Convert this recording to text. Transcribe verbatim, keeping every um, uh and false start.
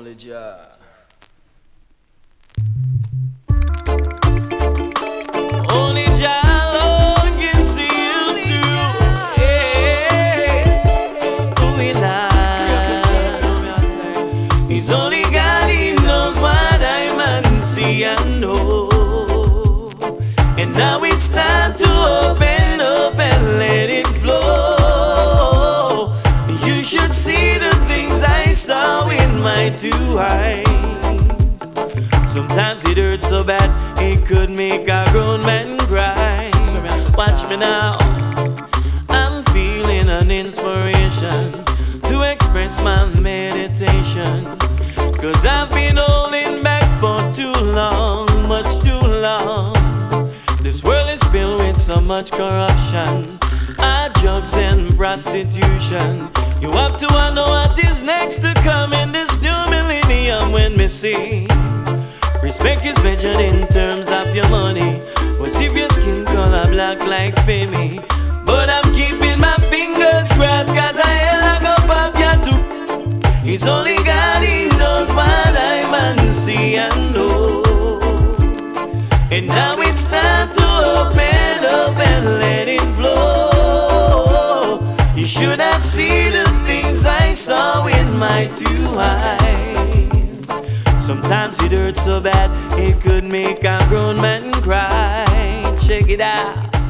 Only Jah. Only Jah alone can see you through. Hey, who is that? He's only God, He knows what I man see and know. And now it's time to open up and let it flow. You should see the things I saw in my two eyes. Sometimes it hurts so bad it could make a grown man cry. Watch me now, I'm feeling an inspiration to express my meditation. Cause I've been holding back for too long, much too long. This world is filled with so much corruption, ah, drugs and prostitution. You have to wonder what is next to come in this new millennium when we see respect is measured in terms of your money. Was if your skin color black like Femi. But I'm keeping my fingers crossed, cause I hell I go pop ya too. It's only God, He knows what I man see and know. And now it's time to open up and let it flow. You should have seen the things I saw in my two eyes. Sometimes it hurts so bad it could make a grown man cry. Check it out.